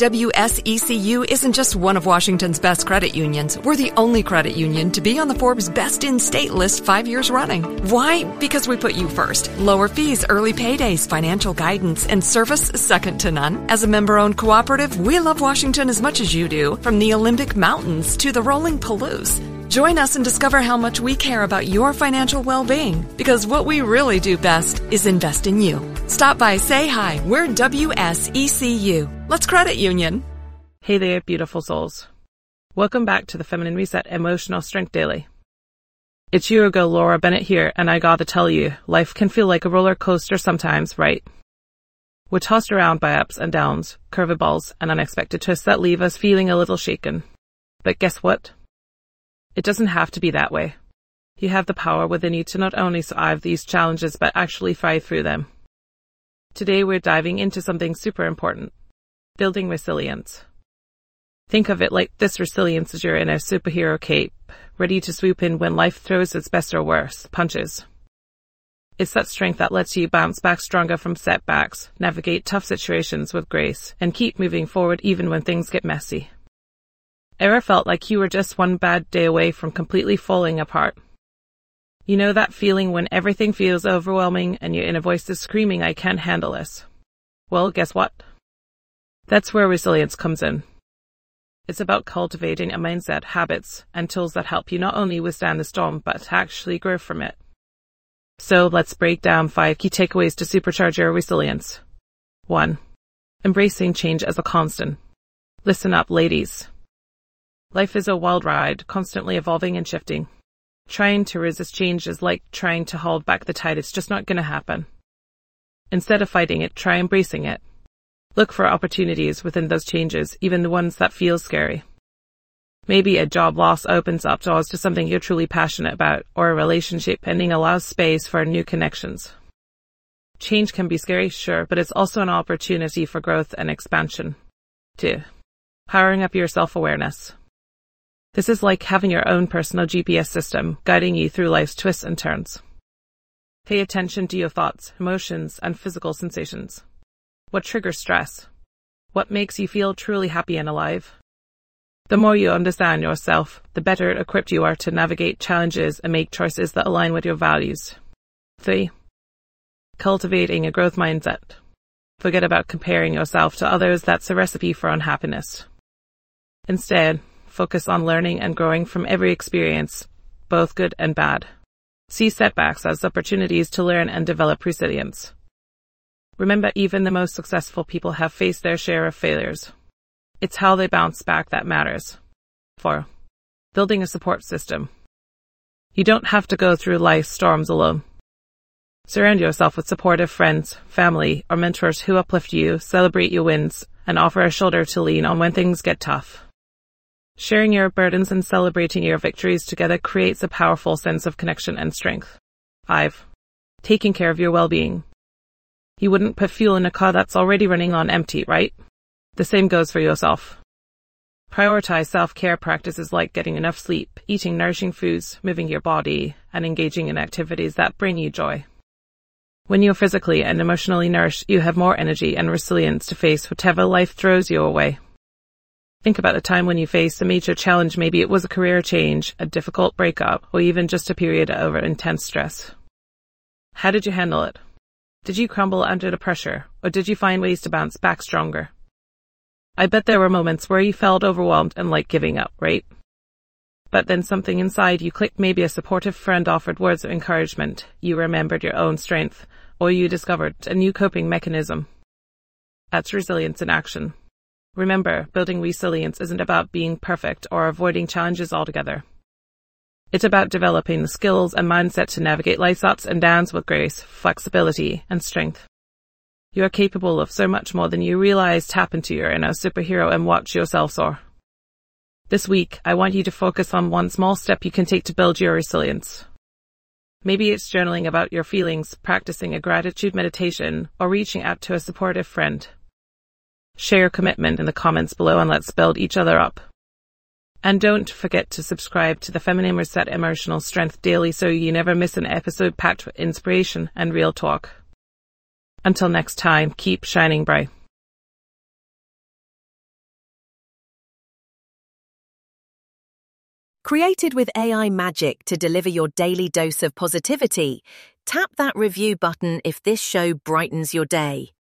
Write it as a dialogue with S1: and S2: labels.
S1: WSECU isn't just one of Washington's best credit unions. We're the only credit union to be on the Forbes Best in State list 5 years running. Why? Because we put you first. Lower fees, early paydays, financial guidance, and service second to none. As a member-owned cooperative, we love Washington as much as you do, from the Olympic Mountains to the rolling Palouse. Join us and discover how much we care about your financial well-being, because what we really do best is invest in you. Stop by, say hi. We're WSECU. Let's credit union.
S2: Hey there, beautiful souls. Welcome back to the Feminine Reset Emotional Strength Daily. It's your girl Laura Bennett here, and I gotta tell you, life can feel like a roller coaster sometimes, right? We're tossed around by ups and downs, curveballs, and unexpected twists that leave us feeling a little shaken. But guess what? It doesn't have to be that way. You have the power within you to not only survive these challenges, but actually thrive through them. Today we're diving into something super important: building resilience. Think of it like this: resilience is your inner superhero cape, ready to swoop in when life throws its best or worst punches. It's that strength that lets you bounce back stronger from setbacks, navigate tough situations with grace, and keep moving forward even when things get messy. Ever felt like you were just one bad day away from completely falling apart? You know that feeling when everything feels overwhelming and your inner voice is screaming, "I can't handle this"? Well, guess what? That's where resilience comes in. It's about cultivating a mindset, habits, and tools that help you not only withstand the storm, but to actually grow from it. So let's break down 5 key takeaways to supercharge your resilience. 1. Embracing change as a constant. Listen up, ladies. Life is a wild ride, constantly evolving and shifting. Trying to resist change is like trying to hold back the tide. It's just not going to happen. Instead of fighting it, try embracing it. Look for opportunities within those changes, even the ones that feel scary. Maybe a job loss opens up doors to something you're truly passionate about, or a relationship ending allows space for new connections. Change can be scary, sure, but it's also an opportunity for growth and expansion. 2. Powering up your self-awareness. This is like having your own personal GPS system guiding you through life's twists and turns. Pay attention to your thoughts, emotions, and physical sensations. What triggers stress? What makes you feel truly happy and alive? The more you understand yourself, the better equipped you are to navigate challenges and make choices that align with your values. 3. Cultivating a growth mindset. Forget about comparing yourself to others. That's a recipe for unhappiness. Instead, focus on learning and growing from every experience, both good and bad. See setbacks as opportunities to learn and develop resilience. Remember, even the most successful people have faced their share of failures. It's how they bounce back that matters. 4. Building a support system. You don't have to go through life's storms alone. Surround yourself with supportive friends, family, or mentors who uplift you, celebrate your wins, and offer a shoulder to lean on when things get tough. Sharing your burdens and celebrating your victories together creates a powerful sense of connection and strength. 5. Taking care of your well-being. You wouldn't put fuel in a car that's already running on empty, right? The same goes for yourself. Prioritize self-care practices like getting enough sleep, eating nourishing foods, moving your body, and engaging in activities that bring you joy. When you're physically and emotionally nourished, you have more energy and resilience to face whatever life throws you away. Think about the time when you faced a major challenge. Maybe it was a career change, a difficult breakup, or even just a period of intense stress. How did you handle it? Did you crumble under the pressure, or did you find ways to bounce back stronger? I bet there were moments where you felt overwhelmed and like giving up, right? But then something inside you clicked. Maybe a supportive friend offered words of encouragement, you remembered your own strength, or you discovered a new coping mechanism. That's resilience in action. Remember, building resilience isn't about being perfect or avoiding challenges altogether. It's about developing the skills and mindset to navigate life's ups and downs with grace, flexibility, and strength. You are capable of so much more than you realize. Tap into your inner superhero and watch yourself soar. This week, I want you to focus on one small step you can take to build your resilience. Maybe it's journaling about your feelings, practicing a gratitude meditation, or reaching out to a supportive friend. Share your commitment in the comments below and let's build each other up. And don't forget to subscribe to the Feminine Reset Emotional Strength Daily so you never miss an episode packed with inspiration and real talk. Until next time, keep shining bright.
S3: Created with AI magic to deliver your daily dose of positivity, tap that review button if this show brightens your day.